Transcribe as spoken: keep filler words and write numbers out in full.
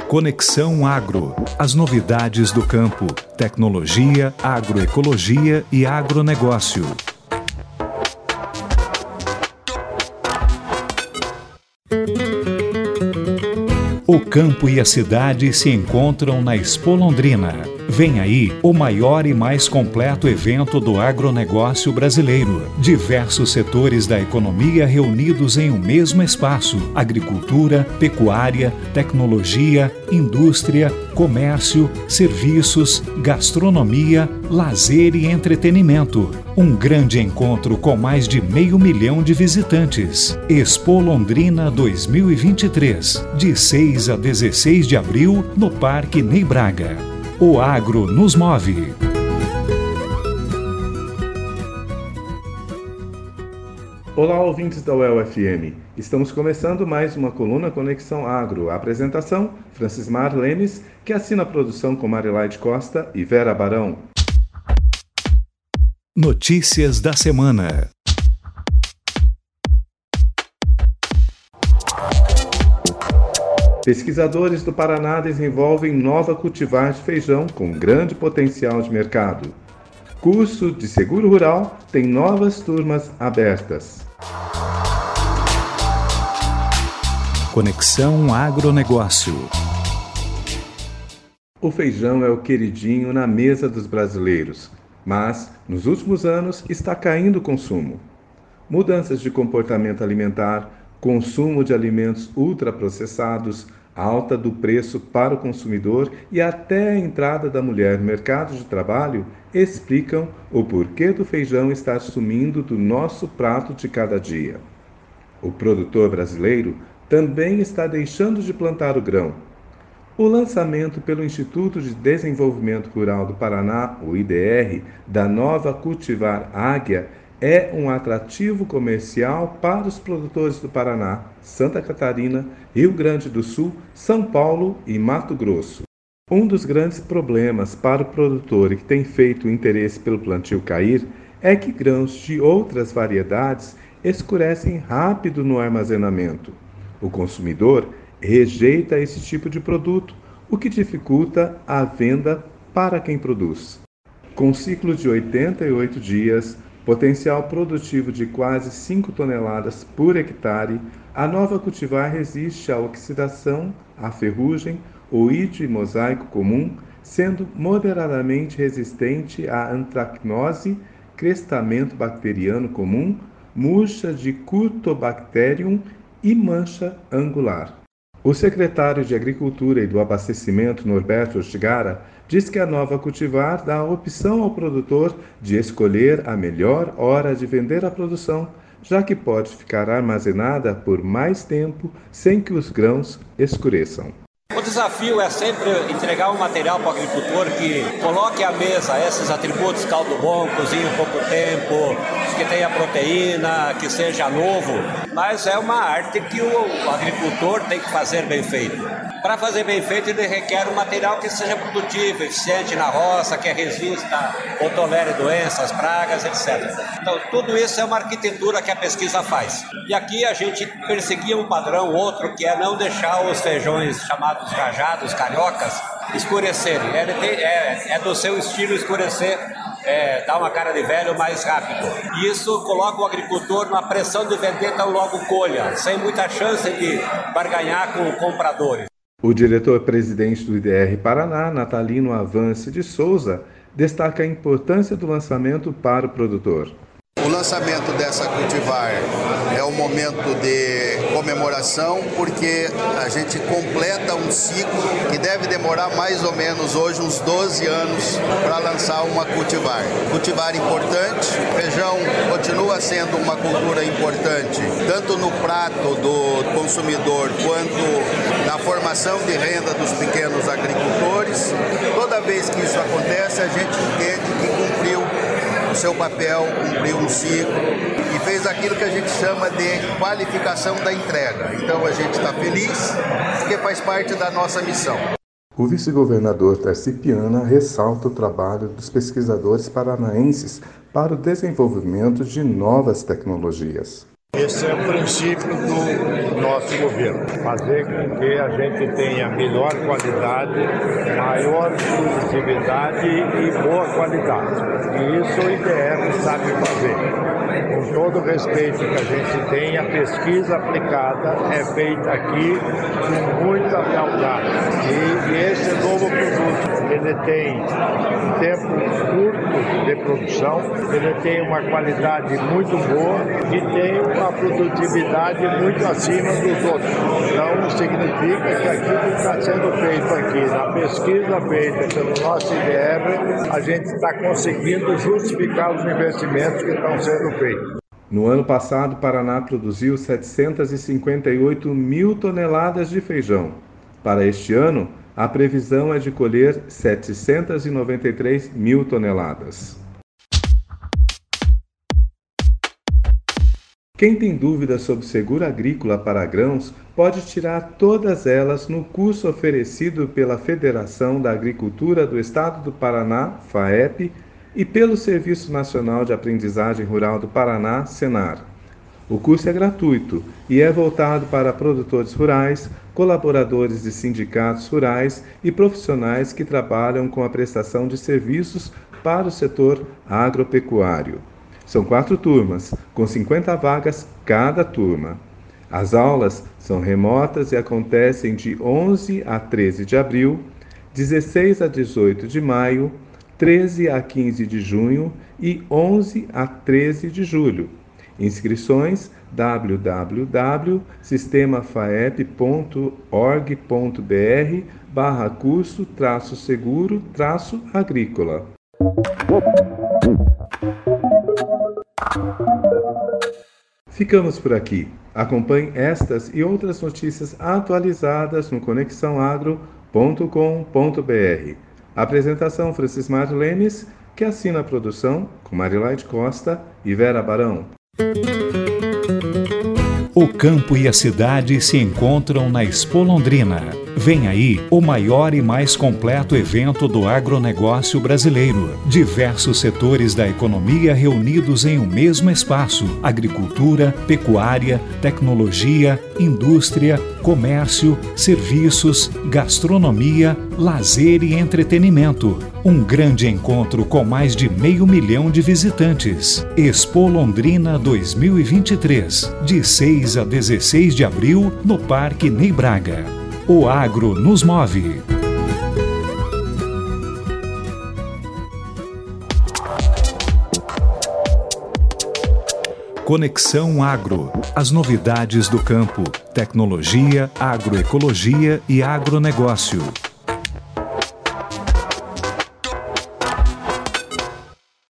Conexão Agro. As novidades do campo, tecnologia, agroecologia e agronegócio. O campo e a cidade se encontram na Expo Londrina. Vem aí o maior e mais completo evento do agronegócio brasileiro. Diversos setores da economia reunidos em um mesmo espaço: agricultura, pecuária, tecnologia, indústria, comércio, serviços, gastronomia, lazer e entretenimento. Um grande encontro com mais de meio milhão de visitantes. Expo Londrina dois mil e vinte e três, de seis a dezesseis de abril, no Parque Ney Braga. O agro nos move. Olá, ouvintes da U E L F M. Estamos começando mais uma coluna Conexão Agro. A apresentação, Francismar Lemes, que assina a produção com Marilaide Costa e Vera Barão. Notícias da semana. Pesquisadores do Paraná desenvolvem nova cultivar de feijão com grande potencial de mercado. Curso de Seguro Rural tem novas turmas abertas. Conexão Agronegócio. O feijão é o queridinho na mesa dos brasileiros, mas, nos últimos anos, está caindo o consumo. Mudanças de comportamento alimentar, consumo de alimentos ultraprocessados, alta do preço para o consumidor e até a entrada da mulher no mercado de trabalho explicam o porquê do feijão estar sumindo do nosso prato de cada dia. O produtor brasileiro também está deixando de plantar o grão. O lançamento pelo Instituto de Desenvolvimento Rural do Paraná, o I D R, da nova cultivar Águia é um atrativo comercial para os produtores do Paraná, Santa Catarina, Rio Grande do Sul, São Paulo e Mato Grosso. Um dos grandes problemas para o produtor que tem feito o interesse pelo plantio cair é que grãos de outras variedades escurecem rápido no armazenamento. O consumidor rejeita esse tipo de produto, o que dificulta a venda para quem produz. Com um ciclo de oitenta e oito dias, potencial produtivo de quase cinco toneladas por hectare, a nova cultivar resiste à oxidação, à ferrugem, oídio e mosaico comum, sendo moderadamente resistente à antracnose, crestamento bacteriano comum, murcha de Curtobacterium e mancha angular. O secretário de Agricultura e do Abastecimento, Norberto Ortigara, diz que a nova cultivar dá a opção ao produtor de escolher a melhor hora de vender a produção, já que pode ficar armazenada por mais tempo sem que os grãos escureçam. O desafio é sempre entregar um material para o agricultor que coloque à mesa esses atributos: caldo bom, cozinha em pouco tempo, que tenha proteína, que seja novo. Mas é uma arte que o agricultor tem que fazer bem feito. Para fazer bem feito, ele requer um material que seja produtivo, eficiente na roça, que resista ou tolere doenças, pragas, etcétera. Então, tudo isso é uma arquitetura que a pesquisa faz. E aqui a gente perseguia um padrão, outro, que é não deixar os feijões chamados rajados, cariocas, escurecerem. Ele tem, é, é do seu estilo escurecer, é, dar uma cara de velho mais rápido. E isso coloca o agricultor na pressão de vender tão logo colha, sem muita chance de barganhar com compradores. O diretor-presidente do I D R Paraná, Natalino Avance de Souza, destaca a importância do lançamento para o produtor. O lançamento dessa cultivar é um momento de comemoração, porque a gente completa um ciclo que deve demorar mais ou menos hoje uns doze anos para lançar uma cultivar. Cultivar importante, feijão continua sendo uma cultura importante, tanto no prato do consumidor quanto na formação de renda dos pequenos agricultores. Toda vez que isso acontece, a gente entende que cumpriu o seu papel, cumpriu um ciclo e fez aquilo que a gente chama de qualificação da entrega. Então a gente está feliz porque faz parte da nossa missão. O vice-governador Tarci Piana ressalta o trabalho dos pesquisadores paranaenses para o desenvolvimento de novas tecnologias. Esse é o princípio do nosso governo. Fazer com que a gente tenha melhor qualidade, maior produtividade e boa qualidade. E isso o I D R sabe fazer. Com todo o respeito que a gente tem, a pesquisa aplicada é feita aqui com muita lealdade. E, e esse novo produto, ele tem um tempo curto de produção, ele tem uma qualidade muito boa e tem uma produtividade muito acima dos outros. Então, significa que aquilo que está sendo feito aqui, na pesquisa feita pelo nosso I D R, a gente está conseguindo justificar os investimentos que estão sendo feitos. No ano passado, o Paraná produziu setecentas e cinquenta e oito mil toneladas de feijão. Para este ano, a previsão é de colher setecentas e noventa e três mil toneladas. Quem tem dúvidas sobre seguro agrícola para grãos pode tirar todas elas no curso oferecido pela Federação da Agricultura do Estado do Paraná, FAEP, e pelo Serviço Nacional de Aprendizagem Rural do Paraná, Senar. O curso é gratuito e é voltado para produtores rurais, colaboradores de sindicatos rurais e profissionais que trabalham com a prestação de serviços para o setor agropecuário. São quatro turmas, com cinquenta vagas cada turma. As aulas são remotas e acontecem de onze a treze de abril, dezesseis a dezoito de maio, treze a quinze de junho e onze a treze de julho. Inscrições w w w ponto sistema faep ponto org ponto b r barra curso traço seguro traço agrícola. Ficamos por aqui. Acompanhe estas e outras notícias atualizadas no conexão agro ponto com ponto b r. Apresentação Francismar Lemes, que assina a produção com Marilaide Costa e Vera Barão. O campo e a cidade se encontram na Expo Londrina. Vem aí o maior e mais completo evento do agronegócio brasileiro. Diversos setores da economia reunidos em um mesmo espaço: agricultura, pecuária, tecnologia, indústria, comércio, serviços, gastronomia, lazer e entretenimento. Um grande encontro com mais de meio milhão de visitantes. Expo Londrina dois mil e vinte e três, de seis a dezesseis de abril, no Parque Ney Braga. O agro nos move. Conexão Agro. As novidades do campo, tecnologia, agroecologia e agronegócio.